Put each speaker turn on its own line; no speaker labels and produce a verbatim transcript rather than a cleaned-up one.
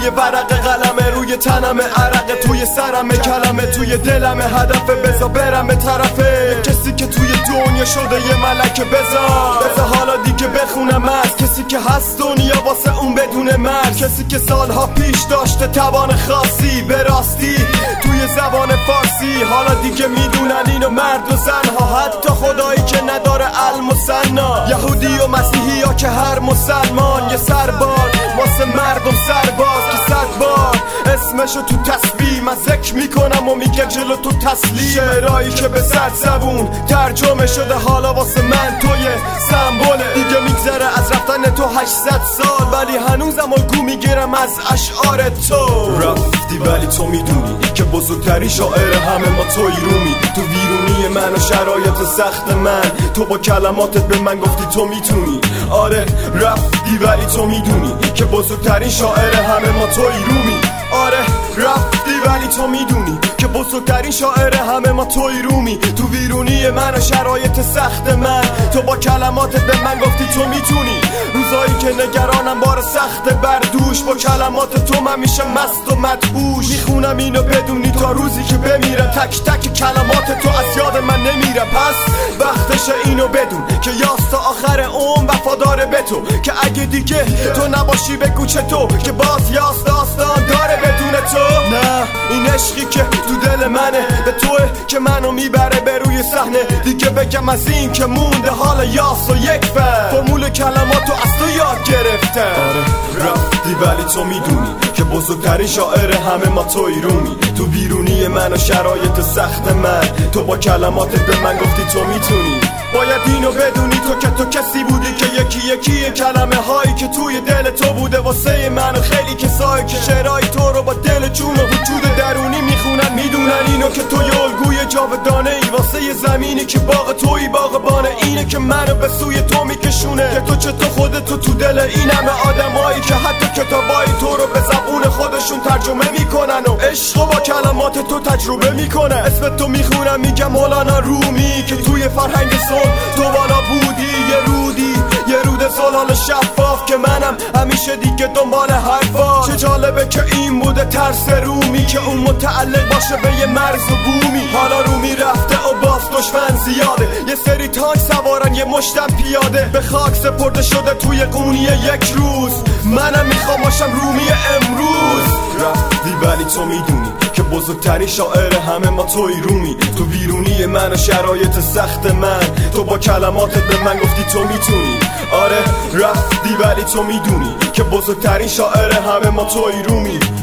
روی ورق قلمه، روی تنم عرقه، توی سرم کلمه، توی دلم هدفه. بزا برم به طرفه کسی که توی دنیا شده یه ملکه. بزا بزا حالا دیگه بخونم از کسی که هست دنیا واسه اون بدون مرد، کسی که سالها پیش داشته توان خاصی به راستی توی زبان فارسی. حالا دیگه میدونن اینو مرد و زنها، حتی خدایی که نداره علم و سنا، یهودی و مسیحی ها که هر مسلمان یه سربار واسه مردم سرباز که صد بار اسمشو تو تسبیح من ذکر میکنم و میگه جلو تو تسلیم. شعرهایی که به صد زبون ترجمه شده حالا واسه من توی سمبوله. دیگه میگذره از رفتن تو هشتصد سال ولی هنوزم الگو میگیرم از اشعار تو. رفتی ولی تو میدونی که بزرگترین شاعر همه ما توی رومی. تو ویرونی من و شرایط سخت من تو با کلماتت به من گفتی تو میتونی. آره رفتی ولی تو میدونی که بزرگترین شاعر همه ما توی رومی. آره رفتی ولی تو میدونی که بزرگترین شاعر همه ما توی رومی. تو ویرونی من و شرایط سخت من تو با کلماتت به من گفتی تو میتونی. روزایی که نگرانم بار سخت بر دوش با کلمات تو من میشه مست و مدهوش. میخونم اینو بدونی تا روزی که بمیره تک تک کلمات تو از یاد من نمیره. پس وقتش اینو بدون که یاس تا آخر عمر وفاداره به تو، که اگه دیگه تو نباشی بگو چطور که باز یاس داستان داره بدون تو. نه این عشقی که تو دل منه به توه که منو میبره به روی صحنه. دیگه بگم از این که مونده حالا یاس و یک فر فرمول کلماتو از تو یاد گرفتم. آره رفتی ولی تو میدونی که بزرگترین شاعر همه ما توی رومی. تو بیرونی من و شرایط سخت من تو با کلماتت به من گفتی تو میتونی. باید اینو بدونی تو که تو کسی بودی که یکی یکی کلمه هایی که توی دل تو بوده واسه من و خیلی کسایی که شعرهای تو رو با دل جون و وجود درونی میخونن میدونن اینو که تو یه الگوی جاودانه ای واسه یه زمینی که باغ توی باغبانه. اینه که منو به سوی تو میکشونه که تو چطور خودتو تو دل این همه آدمایی که حتی کتابای تو رو به زبون خودشون ترجمه میکنن و عشق با کلمات تو تجربه میکنه. اسم تو میخونم میگم مولانا رومی که توی فرهنگ سن تو بالا بودی. یه رودی یه رود زلال شفاف که منم همیشه دیگه دنبال حرفا. چه جالبه که این بوده ترس رومی که اون متعلق باشه به یه مرز و بومی. حالا رومی رفته و باز دشمن زیاده، یه سری تانک سوارن یه مشتم پیاده. به خاک سپرده شده توی قونی یک روز، منم میخوام باشم رومی امروز. رفتی ولی تو میدونی که بزرگترین شاعر همه ما توی رومی. تو بیرونی من و شرایط سخت من تو با کلماتت به من گفتی تو میتونی. آره رفتی ولی تو میدونی که بزرگترین شاعر همه ما توی رومی.